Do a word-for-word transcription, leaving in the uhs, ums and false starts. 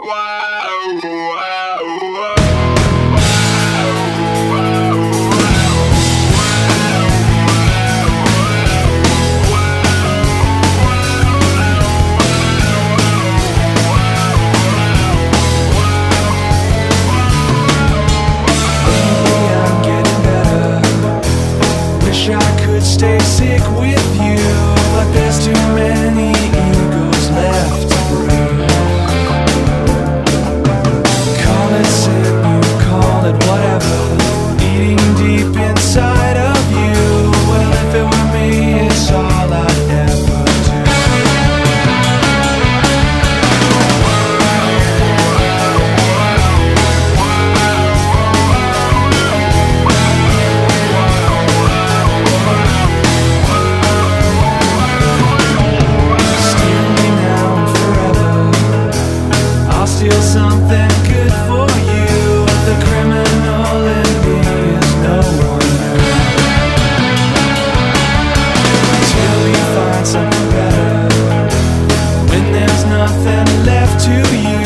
I could stay sick with you, but there's too many egos left to breathe. Call it sin, you call it whatever, eating deep inside of you. Well, if it were me, it's all I'd ever do. Steal something good for you. The criminal in me is no one new. Till you find something better, when there's nothing left to you.